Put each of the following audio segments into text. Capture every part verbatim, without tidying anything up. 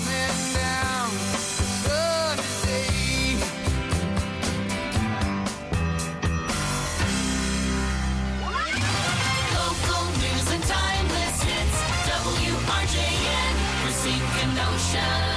coming down Sunday. Local news and timeless hits. W R J N, Racine, Kenosha.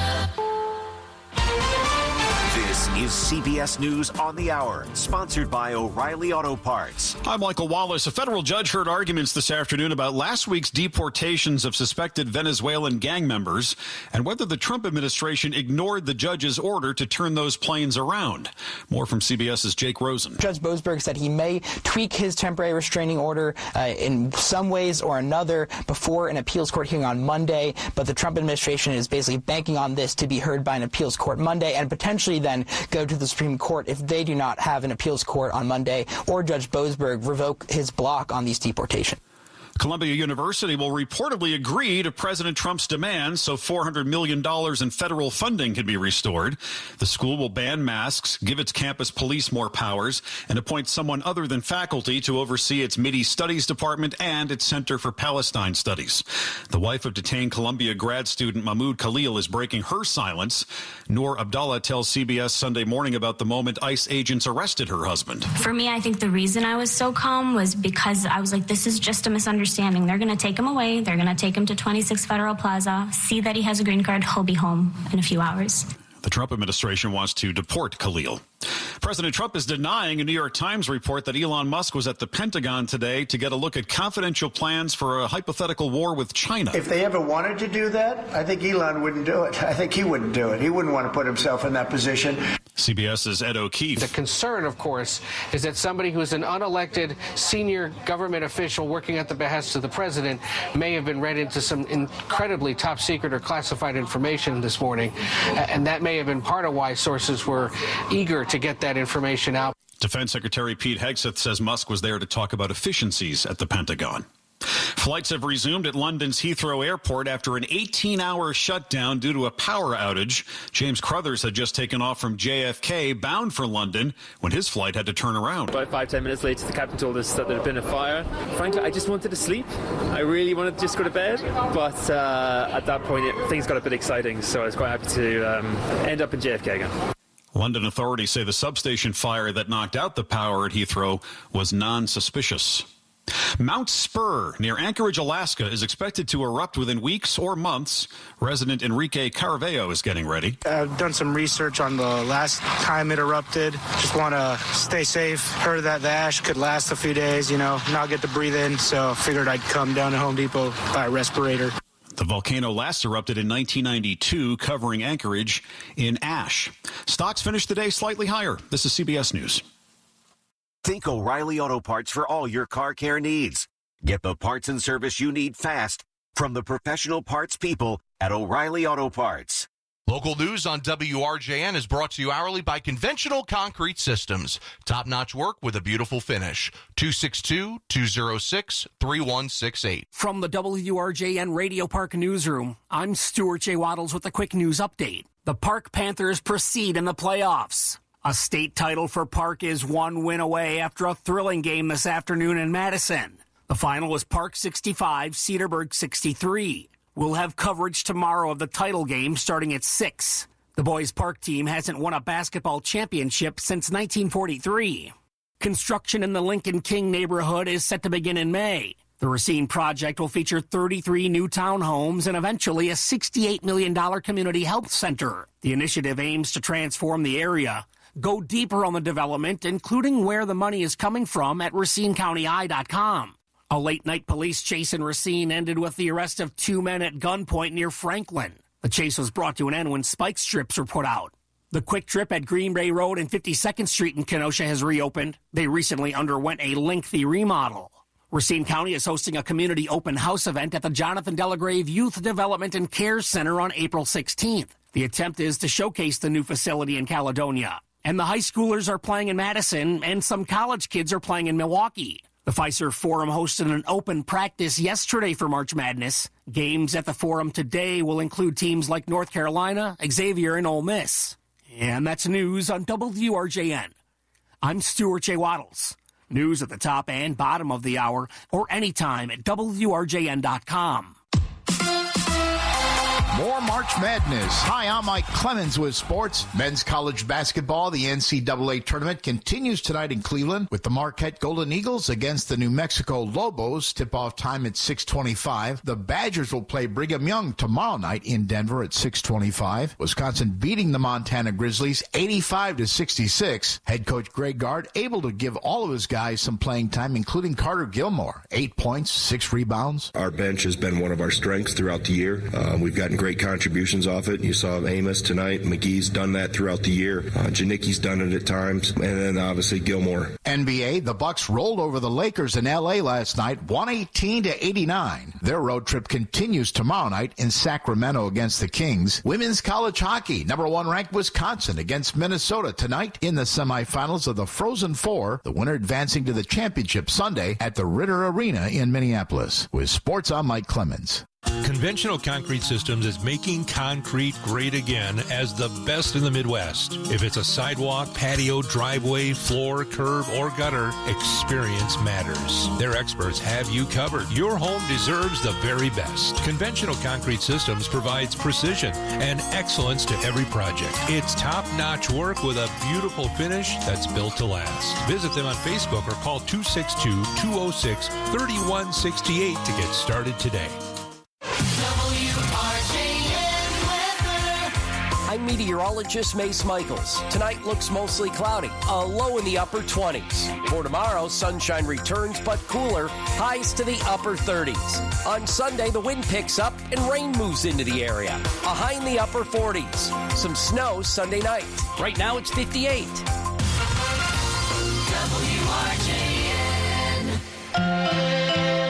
This is C B S News on the Hour, sponsored by O'Reilly Auto Parts. I'm Michael Wallace. A federal judge heard arguments this afternoon about last week's deportations of suspected Venezuelan gang members and whether the Trump administration ignored the judge's order to turn those planes around. More from CBS's Jake Rosen. Judge Boasberg said he may tweak his temporary restraining order uh, in some ways or another before an appeals court hearing on Monday, but the Trump administration is basically banking on this to be heard by an appeals court Monday and potentially then go to the Supreme Court if they do not have an appeals court on Monday or Judge Boasberg revoke his block on these deportations. Columbia University will reportedly agree to President Trump's demands so four hundred million dollars in federal funding can be restored. The school will ban masks, give its campus police more powers, and appoint someone other than faculty to oversee its Mideast Studies Department and its Center for Palestine Studies. The wife of detained Columbia grad student Mahmoud Khalil is breaking her silence. Noor Abdallah tells C B S Sunday Morning about the moment ICE agents arrested her husband. For me, I think the reason I was so calm was because I was like, this is just a misunderstanding. They're going to take him away. They're going to take him to twenty-six Federal Plaza, see that he has a green card. He'll be home in a few hours. The Trump administration wants to deport Khalil. President Trump is denying a New York Times report that Elon Musk was at the Pentagon today to get a look at confidential plans for a hypothetical war with China. If they ever wanted to do that, I think Elon wouldn't do it. I think he wouldn't do it. He wouldn't want to put himself in that position. CBS's Ed O'Keefe. The concern, of course, is that somebody who is an unelected senior government official working at the behest of the president may have been read into some incredibly top secret or classified information this morning, and that may have been part of why sources were eager to get that information out. Defense Secretary Pete Hegseth says Musk was there to talk about efficiencies at the Pentagon. Flights have resumed at London's Heathrow Airport after an eighteen-hour shutdown due to a power outage. James Crothers had just taken off from J F K bound for London when his flight had to turn around. About five, ten minutes later, the captain told us that there had been a fire. Frankly, I just wanted to sleep. I really wanted to just go to bed. But uh, at that point, it, things got a bit exciting, so I was quite happy to um, end up in J F K again. London authorities say the substation fire that knocked out the power at Heathrow was non-suspicious. Mount Spur near Anchorage, Alaska is expected to erupt within weeks or months. Resident Enrique Caraveo is getting ready. I've done some research on the last time it erupted. Just want to stay safe. Heard that the ash could last a few days, you know, not get to breathe in. So figured I'd come down to Home Depot, buy a respirator. The volcano last erupted in nineteen ninety-two, covering Anchorage in ash. Stocks finished the day slightly higher. This is C B S News. Think O'Reilly Auto Parts for all your car care needs. Get the parts and service you need fast from the professional parts people at O'Reilly Auto Parts. Local news on W R J N is brought to you hourly by Conventional Concrete Systems. Top-notch work with a beautiful finish. two six two, two oh six, three one six eight. From the W R J N Radio Park Newsroom, I'm Stuart J. Waddles with a quick news update. The Park Panthers proceed in the playoffs. A state title for Park is one win away after a thrilling game this afternoon in Madison. The final was Park sixty-five, Cedarburg sixty-three. We'll have coverage tomorrow of the title game starting at six. The boys' Park team hasn't won a basketball championship since nineteen forty-three. Construction in the Lincoln King neighborhood is set to begin in May. The Racine project will feature thirty-three new townhomes and eventually a sixty-eight million dollars community health center. The initiative aims to transform the area. Go deeper on the development, including where the money is coming from at Racine County Eye dot com. A late-night police chase in Racine ended with the arrest of two men at gunpoint near Franklin. The chase was brought to an end when spike strips were put out. The Quick Trip at Green Bay Road and fifty-second Street in Kenosha has reopened. They recently underwent a lengthy remodel. Racine County is hosting a community open house event at the Jonathan Delagrave Youth Development and Care Center on April sixteenth. The attempt is to showcase the new facility in Caledonia. And the high schoolers are playing in Madison, and some college kids are playing in Milwaukee. The Fiserv Forum hosted an open practice yesterday for March Madness. Games at the Forum today will include teams like North Carolina, Xavier, and Ole Miss. And that's news on W R J N. I'm Stuart J. Waddles. News at the top and bottom of the hour, or anytime at W R J N dot com. More March March Madness. Hi, I'm Mike Clemens with sports. Men's college basketball, the N C double A tournament continues tonight in Cleveland with the Marquette Golden Eagles against the New Mexico Lobos. Tip-off time at six twenty-five. The Badgers will play Brigham Young tomorrow night in Denver at six twenty-five. Wisconsin beating the Montana Grizzlies eighty-five to sixty-six. Head coach Greg Gard able to give all of his guys some playing time, including Carter Gilmore. Eight points, six rebounds. Our bench has been one of our strengths throughout the year. Uh, we've gotten great contributions off it. You saw Amos tonight. McGee's done that throughout the year. Uh, Janicki's done it at times. And then obviously Gilmore. N B A, the Bucks rolled over the Lakers in L A last night, one eighteen to eighty-nine. Their road trip continues tomorrow night in Sacramento against the Kings. Women's college hockey, number one ranked Wisconsin against Minnesota tonight in the semifinals of the Frozen Four. The winner advancing to the championship Sunday at the Ritter Arena in Minneapolis. With sports, I'm Mike Clemens. Conventional Concrete Systems is making concrete great again as the best in the Midwest. If it's a sidewalk, patio, driveway, floor, curb, or gutter, experience matters. Their experts have you covered. Your home deserves the very best. Conventional Concrete Systems provides precision and excellence to every project. It's top-notch work with a beautiful finish that's built to last. Visit them on Facebook or call two six two, two oh six, three one six eight to get started today. I'm meteorologist Mace Michaels. Tonight looks mostly cloudy, a low in the upper twenties. For tomorrow, sunshine returns but cooler, highs to the upper thirties. On Sunday, the wind picks up and rain moves into the area, a high in the upper forties. Some snow Sunday night. Right now it's fifty-eight. W R J N.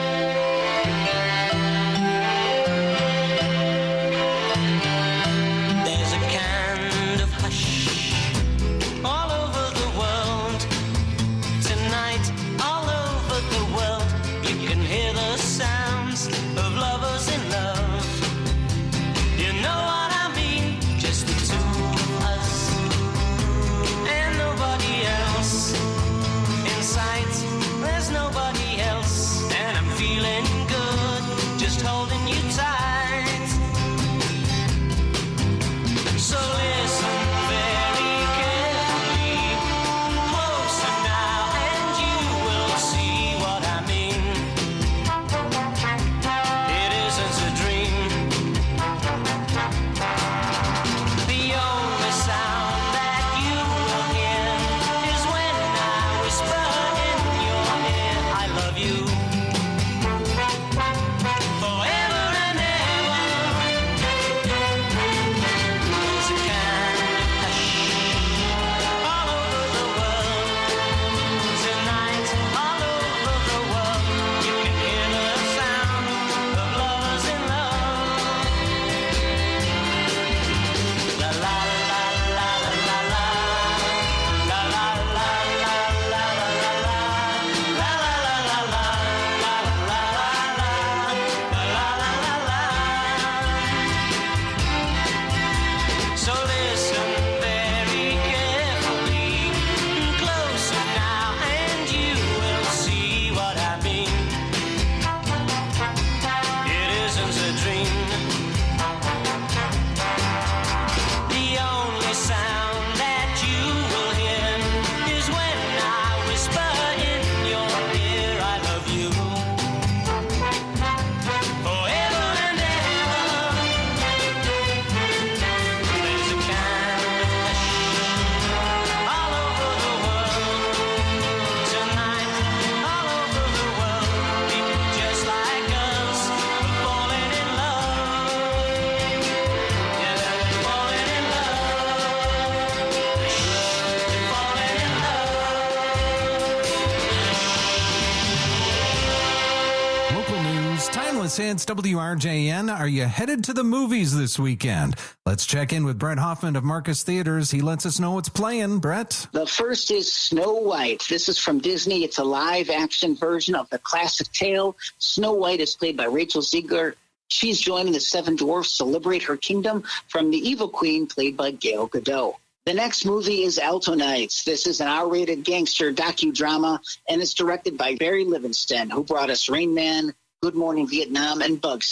It's W R J N. Are you headed to the movies this weekend? Let's check in with Brett Hoffman of Marcus Theaters. He lets us know what's playing. Brett? The first is Snow White. This is from Disney. It's a live-action version of the classic tale. Snow White is played by Rachel Zegler. She's joining the Seven Dwarfs to liberate her kingdom from the evil queen, played by Gal Gadot. The next movie is Alto Nights. This is an R-rated gangster docudrama, and it's directed by Barry Livingston, who brought us Rain Man, Good Morning Vietnam, and Bugsy.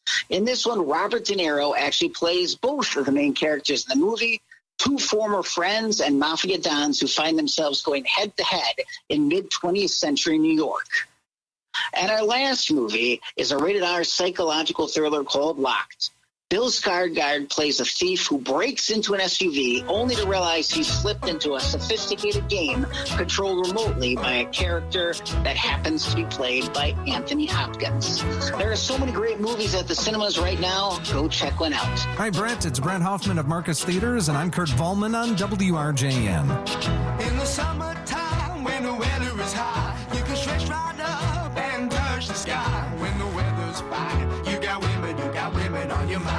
In this one, Robert De Niro actually plays both of the main characters in the movie, two former friends and mafia dons who find themselves going head-to-head in mid-twentieth century New York. And our last movie is a rated R psychological thriller called Locked. Bill Skarsgård plays a thief who breaks into an S U V only to realize he's slipped into a sophisticated game controlled remotely by a character that happens to be played by Anthony Hopkins. There are so many great movies at the cinemas right now. Go check one out. Hi, Brett. It's Brent Hoffman of Marcus Theaters, and I'm Kurt Volman on W R J N. In the summertime, when the weather is high, you can stretch right up and touch the sky. When the weather's fine, you got women, you got women on your mind.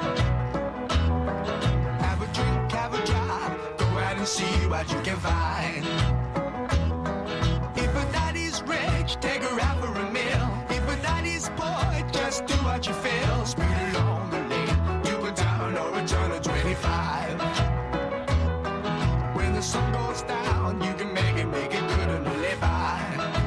Have a drink, have a drive, go out and see what you can find. If a daddy's rich, take her out for a meal. If a daddy's poor, just do what you feel. Speed along the lane, you go down or a turn of twenty-five. When the sun goes down, you can make it, make it good and live by.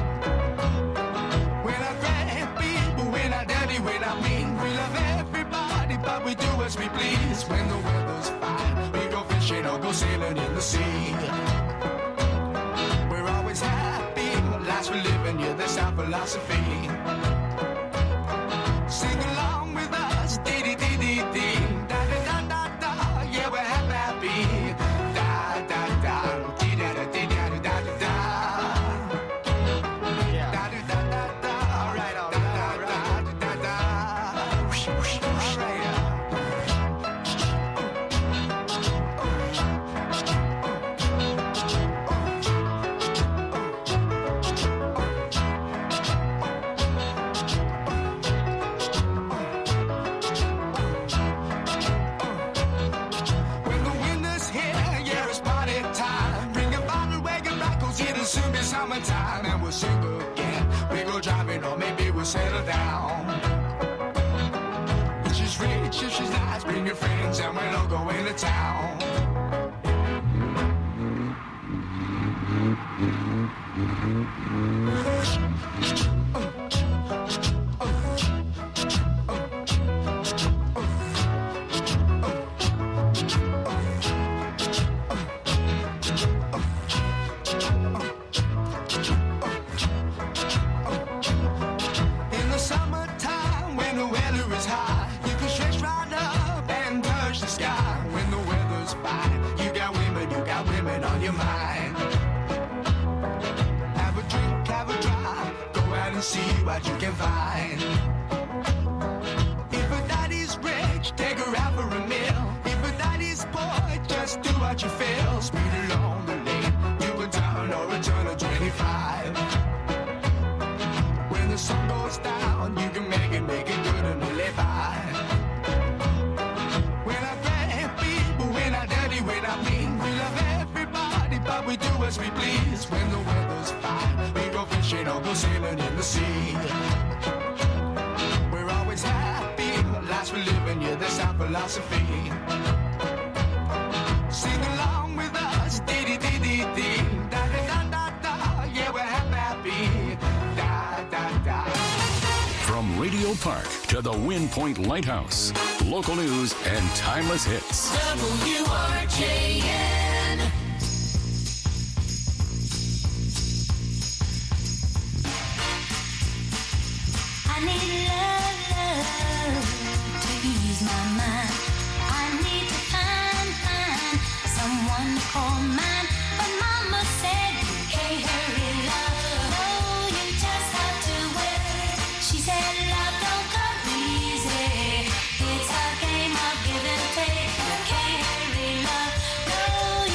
When I grab people, when I daddy, when I mean, we love everybody, but we do as we please. When the weather's fine, we go fishing or go sailing in the sea. We're always happy, lives we live in, yeah, that's our philosophy. Sing along with us, dee dee dee dee dee, da da da da da, yeah, we're happy, da da da, dee da da dee da da da da da, da da da da da, all right, all right, all right, da da da, whoosh whoosh whoosh, all right. When the winter's here, yeah, it's party time. Bring a bottle, wagon back, 'cause it'll soon be summertime. And we'll sing again. We go driving, or maybe we'll settle down. If she's rich, if she's nice, bring your friends, and we'll all go into town. In the summertime, when the weather is high, you can stretch right up and touch the sky. When the weather's fine, you got women, you got women on your mind. Have a drink, have a drive, go out and see what you can find. If a daddy's rich, take her out for a meal. If a daddy's poor, just do what you feel. Speed along the lane, you go down or a turn of twenty-five. When the sun goes down, you can make it, make it good and live by. When I grab people, when I daddy, when I mean, we love everybody, but we do as we please. When the weather's fine, we go fishing or go sailing in the sea. We're always happy, lives we live in, yeah, that's our philosophy. Sing along with us, dee dee dee dee dee, da da da da da, yeah, we're happy, da da da. From Radio Park to the Wind Point Lighthouse, local news and timeless hits. W R J N. I need love, love to ease my mind. I need to find, find someone to call mine. But mama said you can't hurry love. No, you just have to wait. She said love don't come easy. It's a game of give and take. You can't hurry love. No,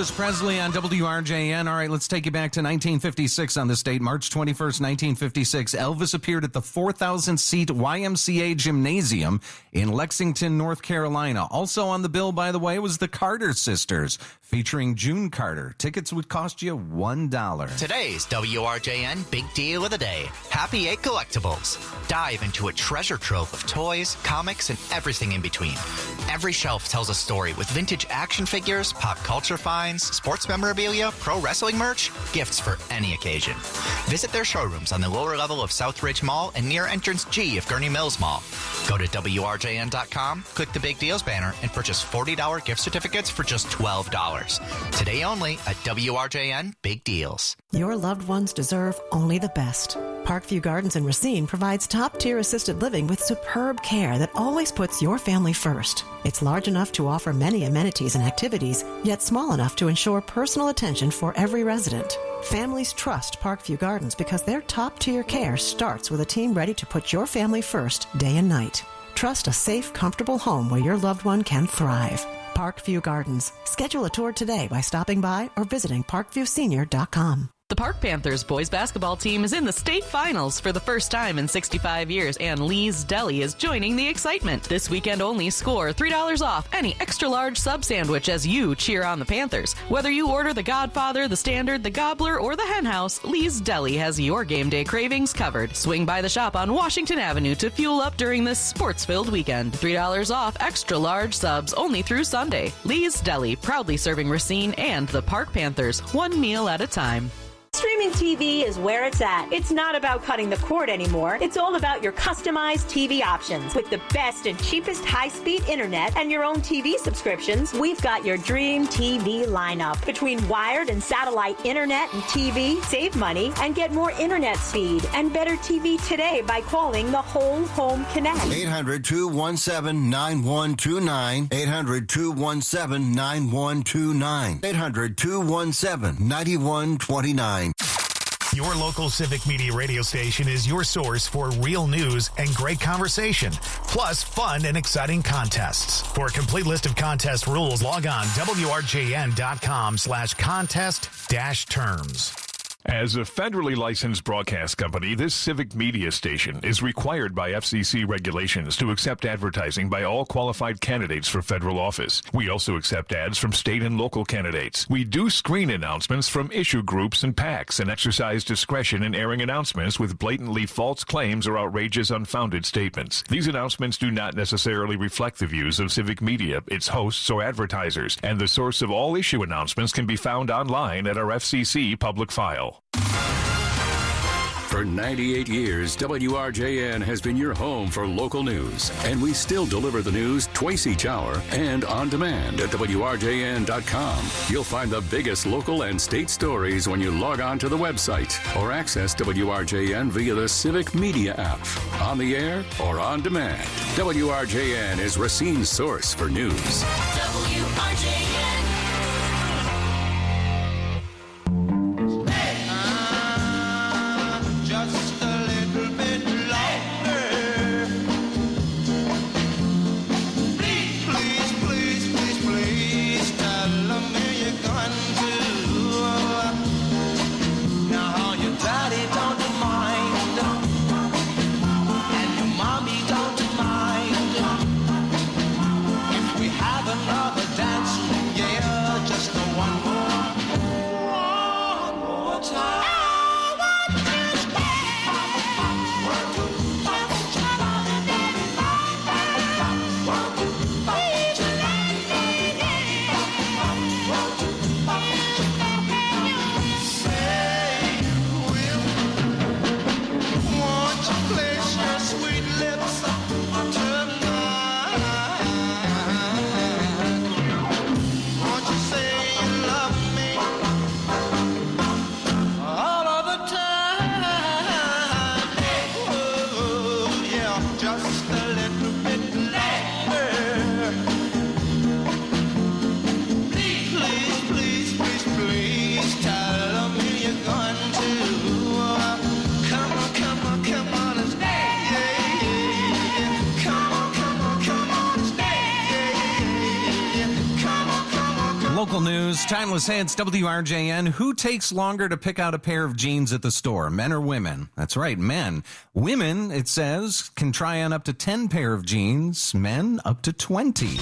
Elvis Presley on W R J N. All right, let's take you back to nineteen fifty-six on this date. March twenty-first, nineteen fifty-six. Elvis appeared at the four thousand seat Y M C A Gymnasium in Lexington, North Carolina. Also on the bill, by the way, was the Carter Sisters, featuring June Carter. Tickets would cost you one dollar. Today's W R J N Big Deal of the Day. Happy Eight Collectibles. Dive into a treasure trove of toys, comics, and everything in between. Every shelf tells a story with vintage action figures, pop culture finds, sports memorabilia, pro wrestling merch, gifts for any occasion. Visit their showrooms on the lower level of Southridge Mall and near entrance G of Gurney Mills Mall. Go to W R J N dot com, click the Big Deals banner, and purchase forty dollars gift certificates for just twelve dollars. Today only at W R J N Big Deals. Your loved ones deserve only the best. Parkview Gardens in Racine provides top-tier assisted living with superb care that always puts your family first. It's large enough to offer many amenities and activities, yet small enough to ensure personal attention for every resident. Families trust Parkview Gardens because their top-tier care starts with a team ready to put your family first day and night. Trust a safe, comfortable home where your loved one can thrive. Parkview Gardens. Schedule a tour today by stopping by or visiting parkview senior dot com. The Park Panthers boys basketball team is in the state finals for the first time in sixty-five years, and Lee's Deli is joining the excitement. This weekend only, score three dollars off any extra-large sub sandwich as you cheer on the Panthers. Whether you order the Godfather, the Standard, the Gobbler, or the Hen House, Lee's Deli has your game day cravings covered. Swing by the shop on Washington Avenue to fuel up during this sports-filled weekend. three dollars off extra-large subs only through Sunday. Lee's Deli, proudly serving Racine and the Park Panthers, one meal at a time. Streaming T V is where it's at. It's not about cutting the cord anymore. It's all about your customized T V options. With the best and cheapest high-speed internet and your own T V subscriptions, we've got your dream T V lineup. Between wired and satellite internet and T V, save money and get more internet speed and better T V today by calling the Whole Home Connect. eight hundred, two one seven, nine one two nine. eight hundred, two one seven, nine one two nine. eight hundred, two one seven, nine one two nine. Your local Civic Media radio station is your source for real news and great conversation, plus fun and exciting contests. For a complete list of contest rules, log on W R J N dot com slash contest dash terms. As a federally licensed broadcast company, this Civic Media station is required by F C C regulations to accept advertising by all qualified candidates for federal office. We also accept ads from state and local candidates. We do screen announcements from issue groups and PACs and exercise discretion in airing announcements with blatantly false claims or outrageous, unfounded statements. These announcements do not necessarily reflect the views of Civic Media, its hosts, or advertisers, and the source of all issue announcements can be found online at our F C C public file. For ninety-eight years, W R J N has been your home for local news, and we still deliver the news twice each hour and on demand at W R J N dot com. You'll find the biggest local and state stories when you log on to the website or access W R J N via the Civic Media app, on the air or on demand. W R J N is Racine's source for news. W R J N. Just a little bit longer. Please, please, please, please, please tell me you're going to. Now your daddy don't mind, and your mommy don't mind. If we have another dance, yeah, just one more, one more time. Local news, timeless hits, W R J N. Who takes longer to pick out a pair of jeans at the store, men or women? That's right, men. Women, it says, can try on up to ten pair of jeans, men up to twenty.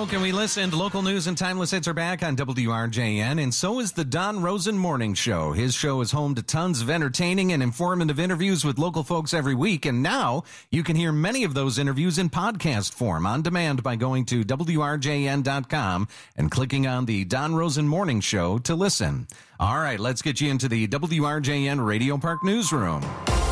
broke and we listened. Local news and timeless hits are back on W R J N, and so is the Don Rosen Morning Show. His show is home to tons of entertaining and informative interviews with local folks every week, and now you can hear many of those interviews in podcast form on demand by going to W R J N dot com and clicking on the Don Rosen Morning Show to listen. All right, let's get you into the W R J N Radio Park Newsroom.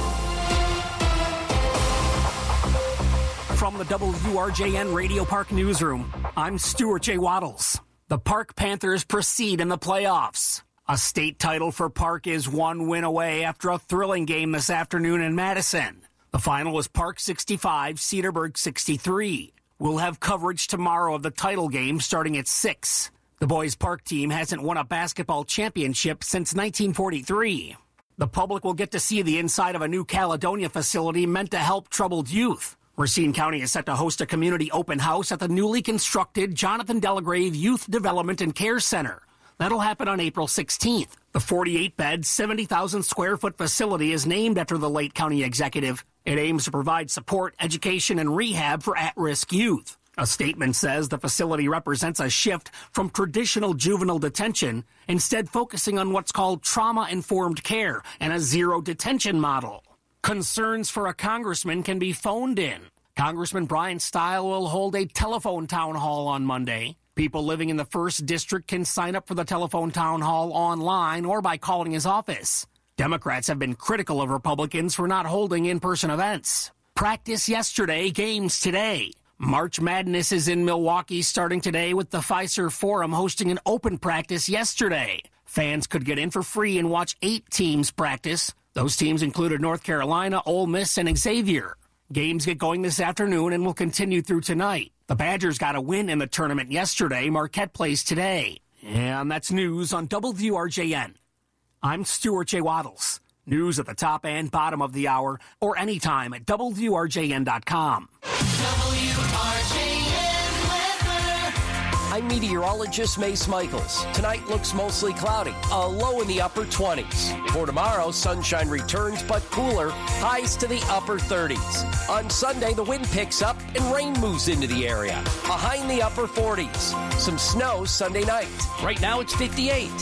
From the W R J N Radio Park Newsroom, I'm Stuart J. Waddles. The Park Panthers proceed in the playoffs. A state title for Park is one win away after a thrilling game this afternoon in Madison. The final was Park sixty-five, Cedarburg sixty-three. We'll have coverage tomorrow of the title game starting at six. The boys' Park team hasn't won a basketball championship since nineteen forty-three. The public will get to see the inside of a new Caledonia facility meant to help troubled youth. Racine County is set to host a community open house at the newly constructed Jonathan Delagrave Youth Development and Care Center. That'll happen on April sixteenth. The forty-eight bed, seventy thousand square foot facility is named after the late county executive. It aims to provide support, education, and rehab for at-risk youth. A statement says the facility represents a shift from traditional juvenile detention, instead focusing on what's called trauma-informed care and a zero detention model. Concerns for a congressman can be phoned in. Congressman Brian Stile will hold a telephone town hall on Monday. People living in the first District can sign up for the telephone town hall online or by calling his office. Democrats have been critical of Republicans for not holding in-person events. Practice yesterday, games today. March Madness is in Milwaukee starting today with the Fiserv Forum hosting an open practice yesterday. Fans could get in for free and watch eight teams practice. Those teams included North Carolina, Ole Miss, and Xavier. Games get going this afternoon and will continue through tonight. The Badgers got a win in the tournament yesterday. Marquette plays today. And that's news on W R J N. I'm Stuart J. Waddles. News at the top and bottom of the hour or anytime at W R J N dot com. W R J N weather. I'm meteorologist Mace Michaels. Tonight looks mostly cloudy, a low in the upper twenties. For tomorrow, sunshine returns but cooler, highs to the upper thirties. On Sunday, the wind picks up and rain moves into the area, a high in the upper forties. Some snow Sunday night. Right now, it's fifty-eight.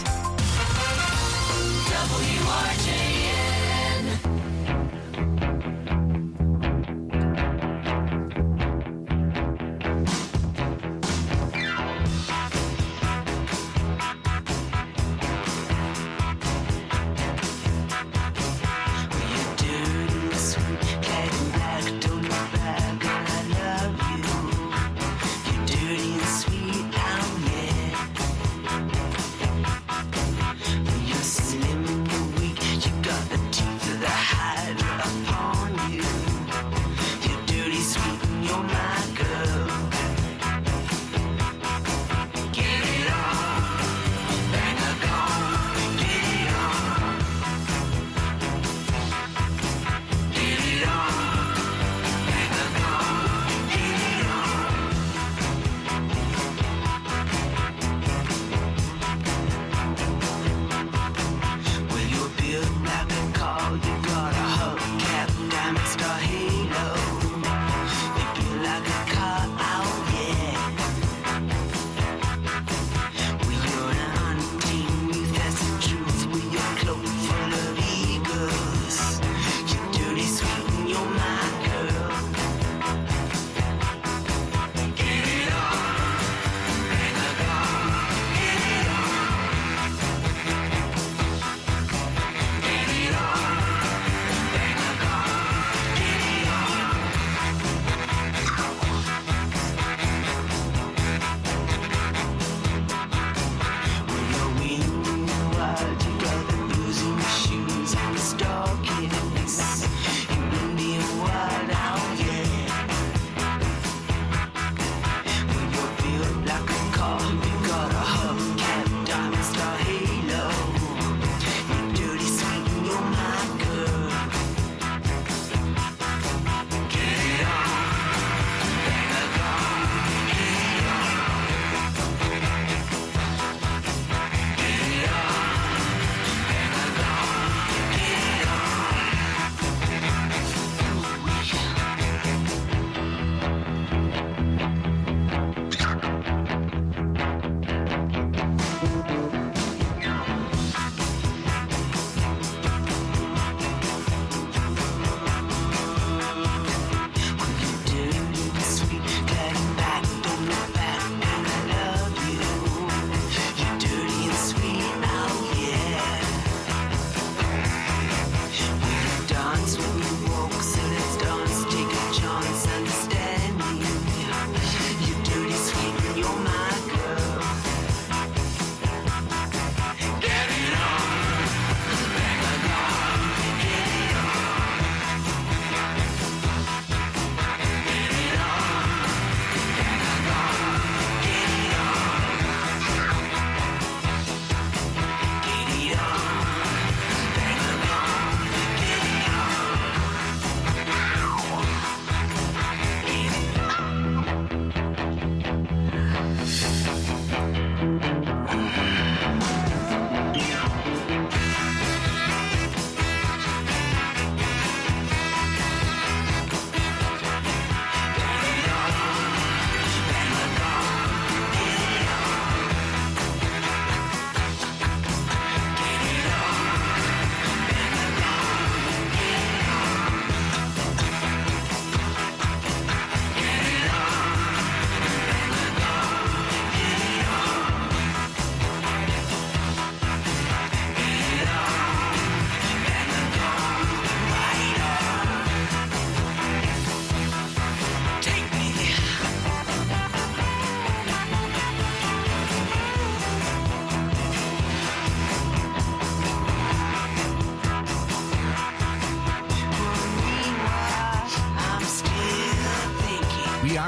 W R J N. You're slim, you're weak, you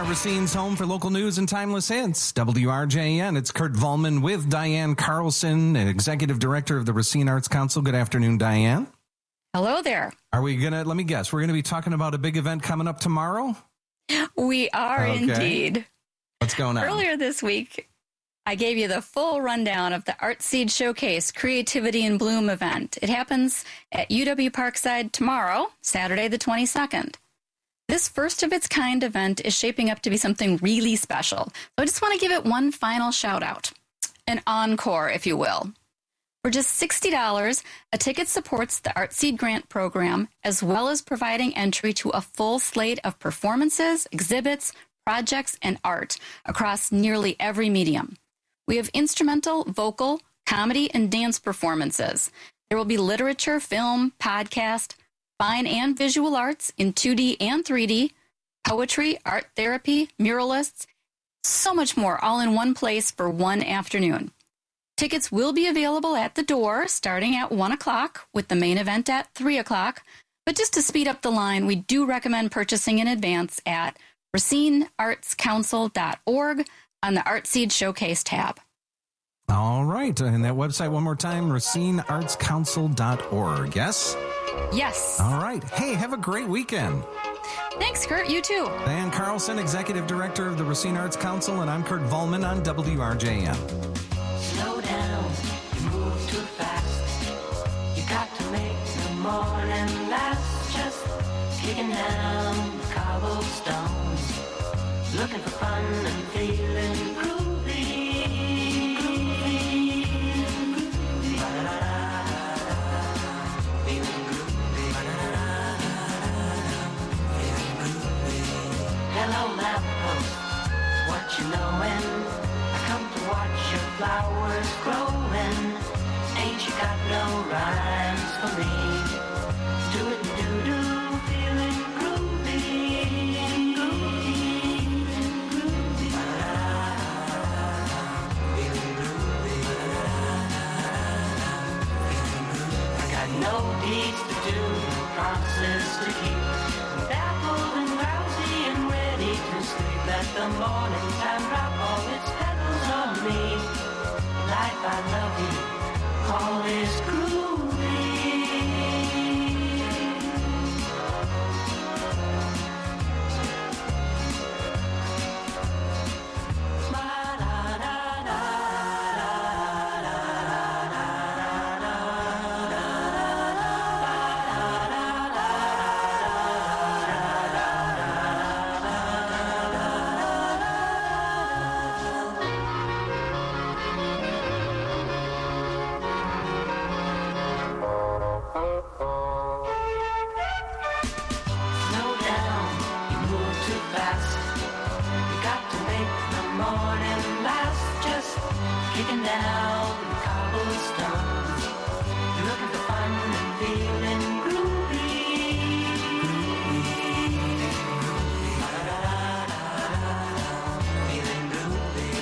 Racine's home for local news and timeless hits. W R J N. It's Kurt Volman with Diane Carlson, Executive Director of the Racine Arts Council. Good afternoon, Diane. Hello there. Are we going to, let me guess, we're going to be talking about a big event coming up tomorrow? We are Okay. indeed. What's going on? Earlier this week, I gave you the full rundown of the Artseed Showcase Creativity in Bloom event. It happens at U W Parkside tomorrow, Saturday the twenty-second. This first of its kind event is shaping up to be something really special. So I just want to give it one final shout out. An encore, if you will. For just sixty dollars, a ticket supports the Artseed Grant Program, as well as providing entry to a full slate of performances, exhibits, projects, and art across nearly every medium. We have instrumental, vocal, comedy, and dance performances. There will be literature, film, podcast, fine and visual arts in two D and three D, poetry, art therapy, muralists, so much more, all in one place for one afternoon. Tickets will be available at the door starting at one o'clock, with the main event at three o'clock. But just to speed up the line, we do recommend purchasing in advance at racine arts council dot org on the Artseed Showcase tab. All right. And that website one more time, racine arts council dot org. Yes? Yes. All right. Hey, have a great weekend. Thanks, Kurt. You too. Diane Carlson, Executive Director of the Racine Arts Council, and I'm Kurt Volman on W R J N. Slow down, you move too fast. You got to make the morning last. Just kicking down the cobblestones, looking for fun and feeling groovy. Groovy, groovy. Ba-da-da-da, feeling groovy. Ba-da-da-da, feeling groovy. Hello, lamppost, what you knowin'? I come to watch your flowers growing. Ain't you got no rhymes for me? Do it and do-do, feeling groovy. Groovy, groovy. Ba-da-da-da, feeling groovy. Ba-da-da-da, feeling groovy. I got no deeds to do, no promises to keep. I'm baffled and drowsy and ready to sleep. Let the morning time drop all its petals on me. Life, I love you, call this groovy. Slow down, you move too fast. You got to make the morning last. Just kicking down the cobblestones, looking for fun and feeling groovy. Ba-da-da-da-da, feeling groovy.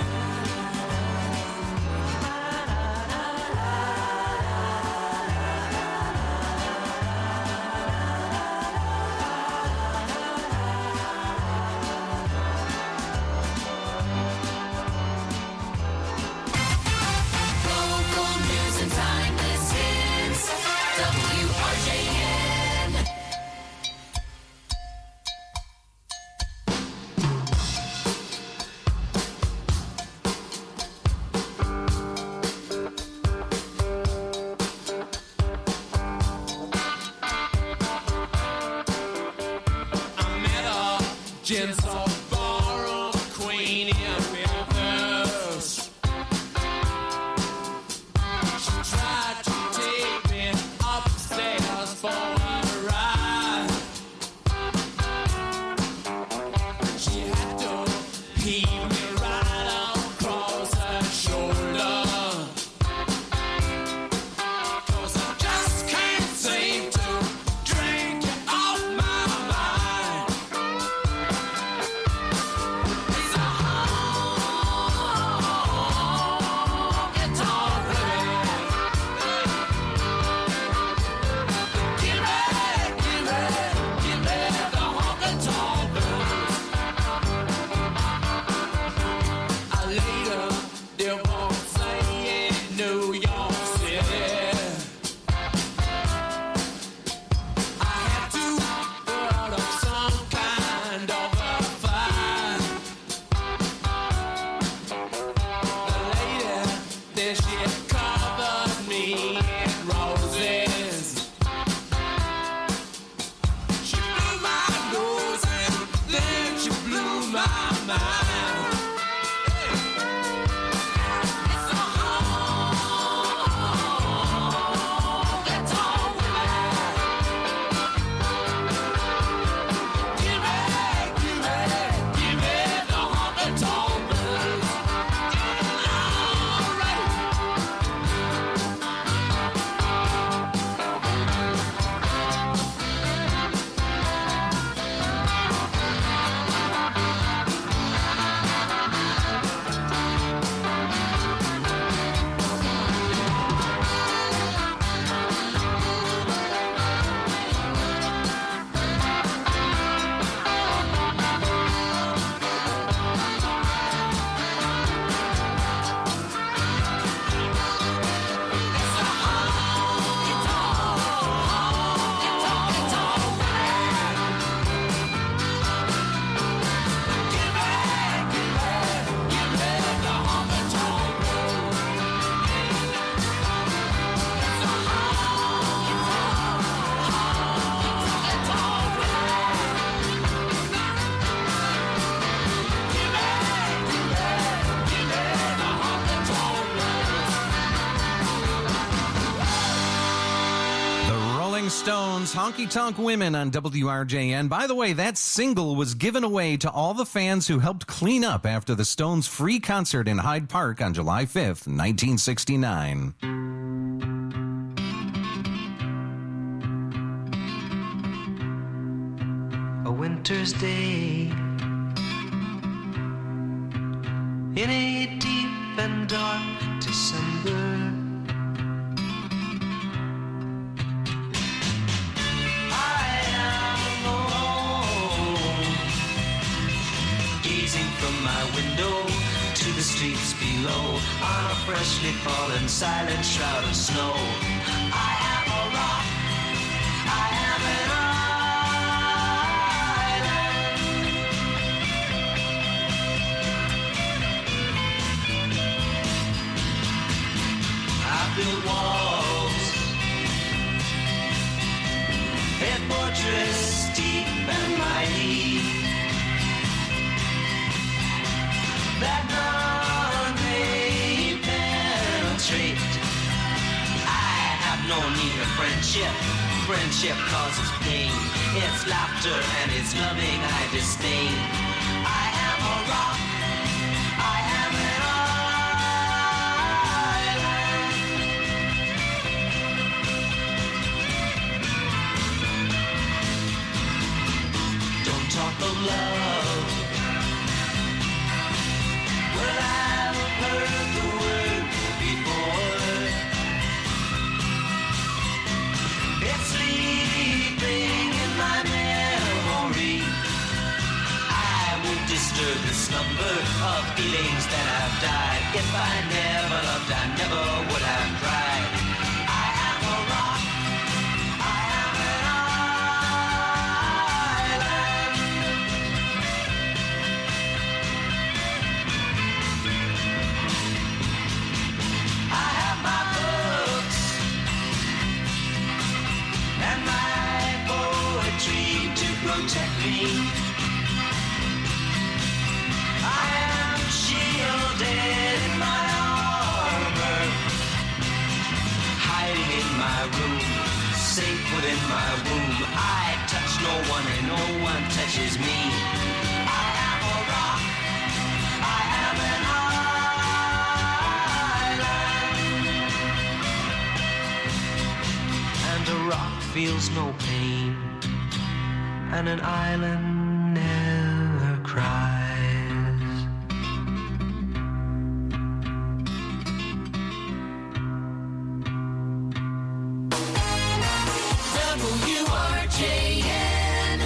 Local news and timeless hits. W R J N. I met a gentle ballroom queen in Memphis. She tried to take me upstairs for a ride. She had to heave me right across her shoulder. 'Cause I just can't seem to drink you off my mind. It's a honky-tonk living. me roses. She blew my nose and then she blew my mind. Stones, Honky Tonk Women on W R J N. By the way, that single was given away to all the fans who helped clean up after the Stones' free concert in Hyde Park on July fifth, nineteen sixty-nine. A winter's day in a deep and dark December. From my window to the streets below, on a freshly fallen silent shroud of snow, I am a rock, I am an island. I built walls, a fortress deep and mighty, that none may penetrate. I have no need of friendship. Friendship causes pain. It's laughter and it's loving I disdain. I am a rock. I am an island. Don't talk of love. Well, I've heard the word before. It's sleeping in my memory. I won't disturb the slumber of feelings that have died. If I never loved, I never would have tried. I am a rock. I am an protect me. I am shielded in my armor, hiding in my room, safe within my womb. I touch no one and no one touches me. I am a rock. I am an island, and a rock feels no pain, and an island never cries. W R J N.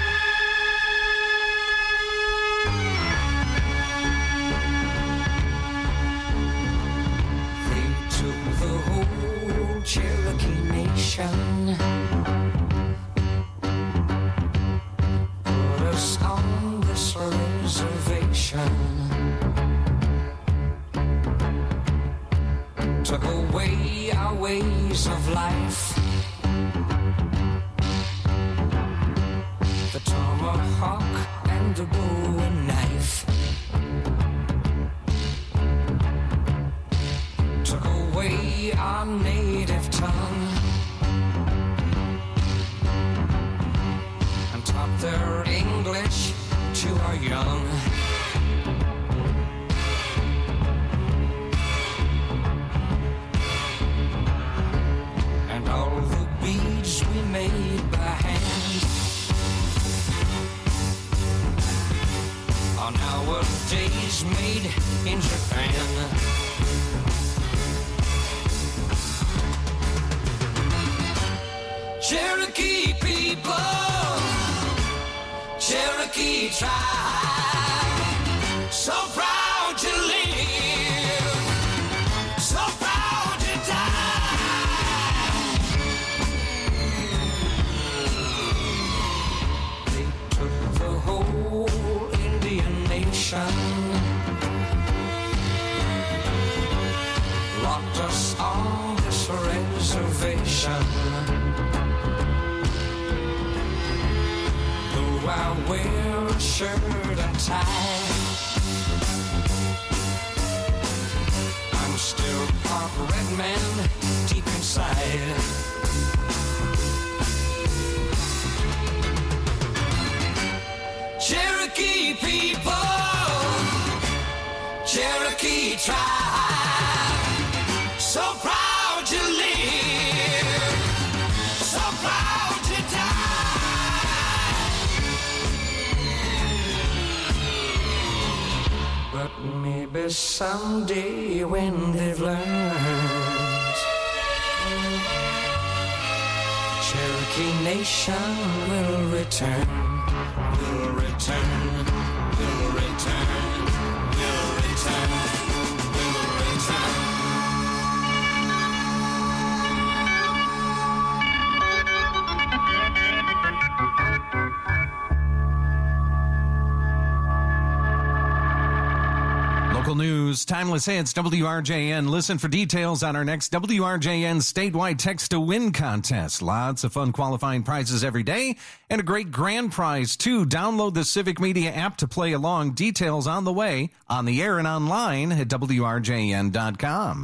They took the whole Cherokee Nation, put us on this reservation, took away our way ways of life. The tomahawk and the bowie knife took away our native tongue and taught their English to our young. And all the beads we made by hand are nowadays made in Japan. Cherokee people, Cherokee tribe, so proud to live, so proud to die. They took the whole Indian nation, locked us on this reservation. Though I wear a shirt and tie, I'm still part red man deep inside. Cherokee people, Cherokee tribe, so proud to live, so proud to die. But maybe someday when they've learned, Cherokee Nation will return, will return, will return, will return, will return. Local news, timeless hits, W R J N. Listen for details on our next W R J N statewide text to win contest. Lots of fun qualifying prizes every day and a great grand prize too. Download the Civic Media app to play along. Details on the way, on the air and online at W R J N dot com.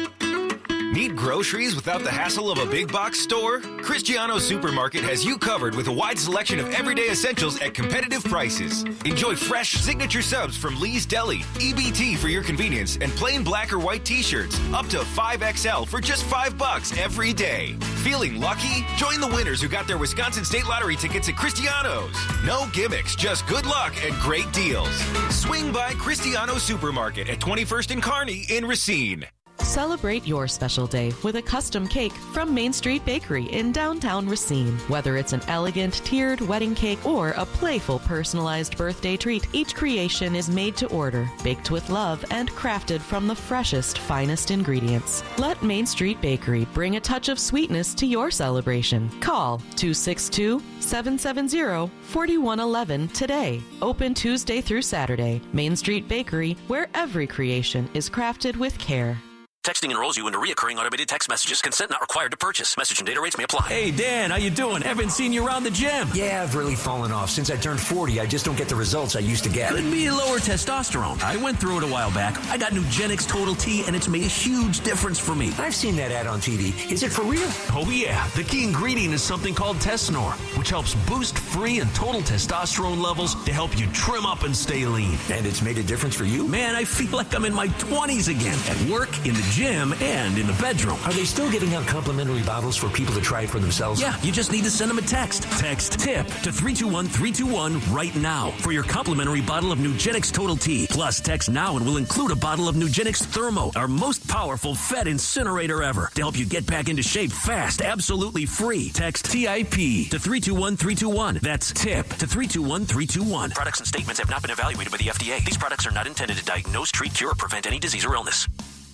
Need groceries without the hassle of a big box store? Cristiano Supermarket has you covered with a wide selection of everyday essentials at competitive prices. Enjoy fresh signature subs from Lee's Deli, E B T for your convenience, and plain black or white t-shirts up to five X L for just five bucks every day. Feeling lucky? Join the winners who got their Wisconsin State Lottery tickets at Cristiano's. No gimmicks, just good luck and great deals. Swing by Cristiano Supermarket at twenty-first and Kearney in Racine. Celebrate your special day with a custom cake from Main Street Bakery in downtown Racine. Whether it's an elegant tiered wedding cake or a playful personalized birthday treat, each creation is made to order, baked with love, and crafted from the freshest, finest ingredients. Let Main Street Bakery bring a touch of sweetness to your celebration. Call two six two, seven seven zero, four one one one today. Open Tuesday through Saturday. Main Street Bakery, where every creation is crafted with care. Texting enrolls you into reoccurring automated text messages. Consent not required to purchase. Message and data rates may apply. Hey, Dan, how you doing? Haven't seen you around the gym. Yeah, I've really fallen off. Since I turned forty, I just don't get the results I used to get. Could be lower testosterone. I went through it a while back. I got Nugenix Total T, and it's made a huge difference for me. I've seen that ad on T V. Is it for real? Oh, yeah. The key ingredient is something called Tesnor, which helps boost free and total testosterone levels to help you trim up and stay lean. And it's made a difference for you? Man, I feel like I'm in my twenties again. At work, in the gym, and in the bedroom. Are they still giving out complimentary bottles for people to try it for themselves? Yeah, you just need to send them a text. Text TIP to three two one three two one right now for your complimentary bottle of Nugenix Total T. Plus, text now and we'll include a bottle of Nugenix Thermo, our most powerful fat incinerator ever, to help you get back into shape fast, absolutely free. Text T I P to three two one three two one. That's TIP to three two one three two one. Products and statements have not been evaluated by the F D A. These products are not intended to diagnose, treat, cure, or prevent any disease or illness.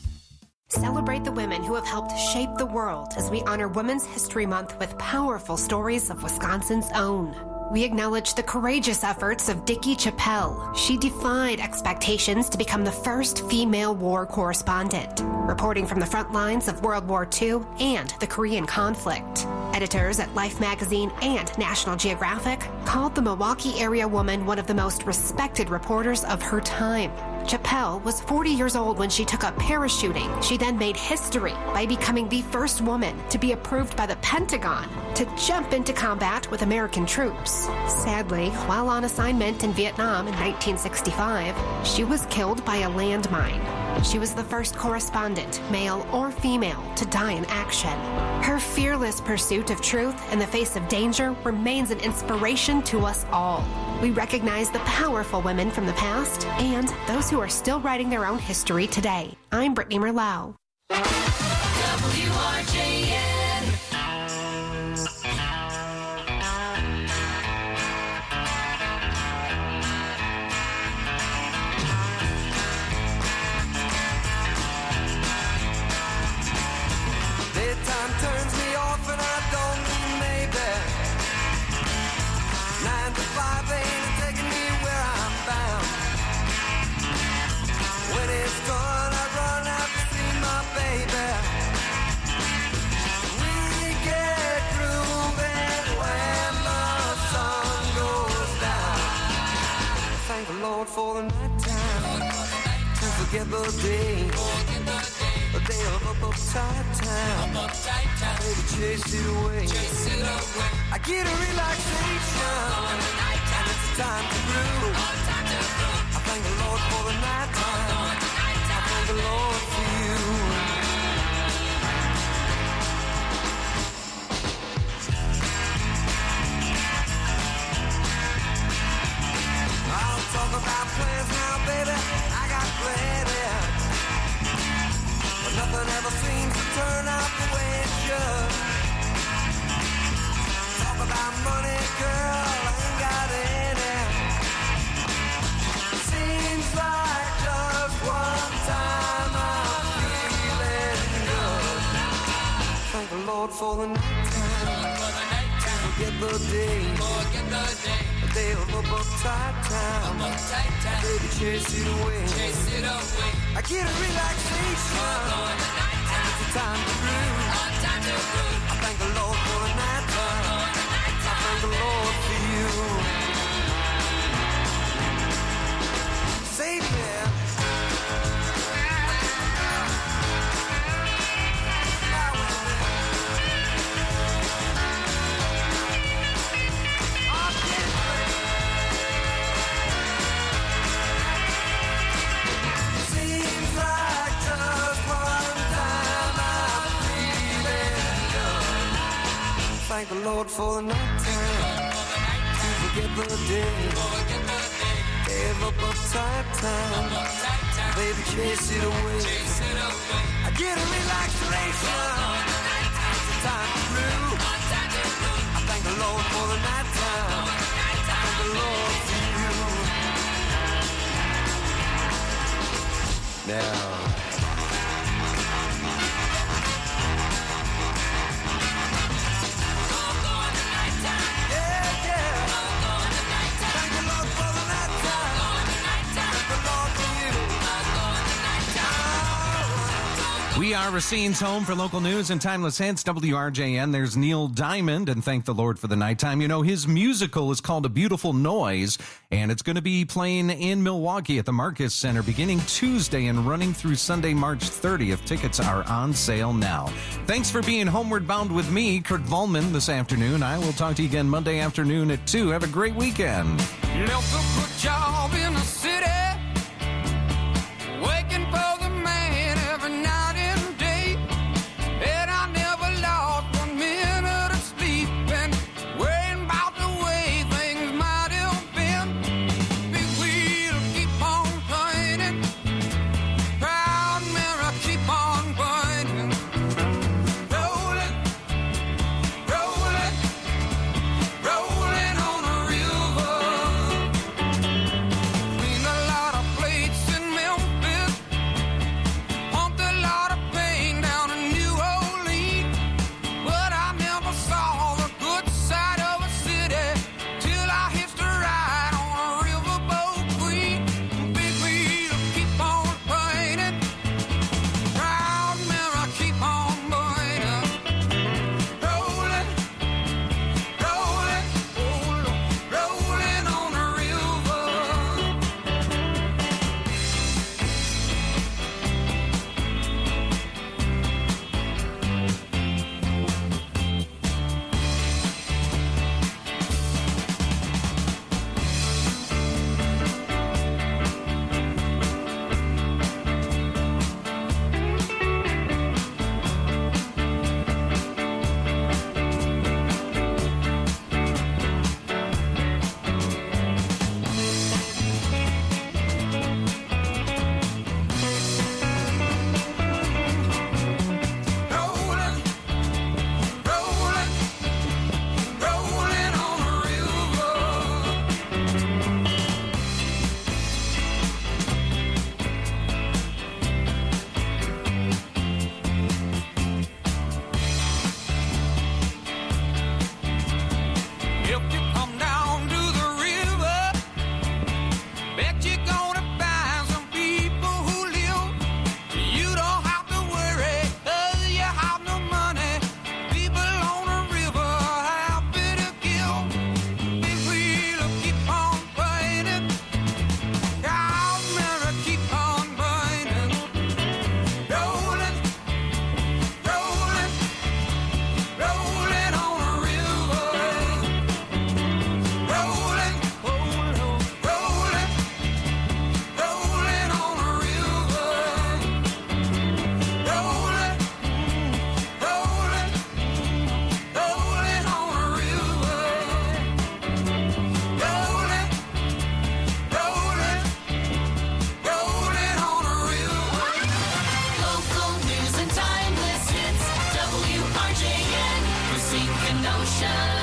Celebrate the women who have helped shape the world as we honor Women's History Month with powerful stories of Wisconsin's own. We acknowledge the courageous efforts of Dickie Chappelle. She defied expectations to become the first female war correspondent, reporting from the front lines of World War Two and the Korean conflict. Editors at Life magazine and National Geographic called the Milwaukee area woman one of the most respected reporters of her time. Chappelle was forty years old when she took up parachuting. She then made history by becoming the first woman to be approved by the Pentagon to jump into combat with American troops. Sadly, while on assignment in Vietnam in nineteen sixty-five, she was killed by a landmine. She was the first correspondent, male or female, to die in action. Her fearless pursuit of truth in the face of danger remains an inspiration to us all. We recognize the powerful women from the past and those who are still writing their own history today. I'm Brittany Merlau. W R J N. Daytime turns me off and I don't mean maybe. Nine to five ain't taking me where I'm bound. When it's done, I run out to see my baby. We get grooving when the sun goes down. Thank the Lord for the night time to forget the day. A day of up upside time. Baby, chase it away. I get a relaxation, and it's time to groove. I thank the Lord for the night time. I thank the Lord for you. I'll talk about plans now, baby. I got plenty. But nothing ever seems to turn out the way it should. Talk about money, girl, I ain't got any. Seems like just one time I'm feeling good. Thank the Lord for the night time. Forget the day. A day of up uptight time. Baby, chase it away. I get a relaxation, and it's a time to groove. I thank the Lord for the night time. I thank the Lord for you. Save me. Thank the Lord for the night time to forget the day. Day of up uptight time. Baby, chase it away. I get a relaxation. It's a time to groove. I thank the Lord for the night time. I thank the Lord for you. Now. We are Racine's home for local news and timeless hits, W R J N. There's Neil Diamond, and thank the Lord for the nighttime. You know, his musical is called A Beautiful Noise, and it's going to be playing in Milwaukee at the Marcus Center beginning Tuesday and running through Sunday, March thirtieth. Tickets are on sale now. Thanks for being homeward bound with me, Kurt Volman, this afternoon. I will talk to you again Monday afternoon at two. Have a great weekend. Left a good job in the city, waking for the man every night and day, and I never lost one minute of sleep, and worrying about the way things might have been. Big wheel keep on turning, proud mirror keep on burning, rolling, rolling, rolling on a river. Kenosha.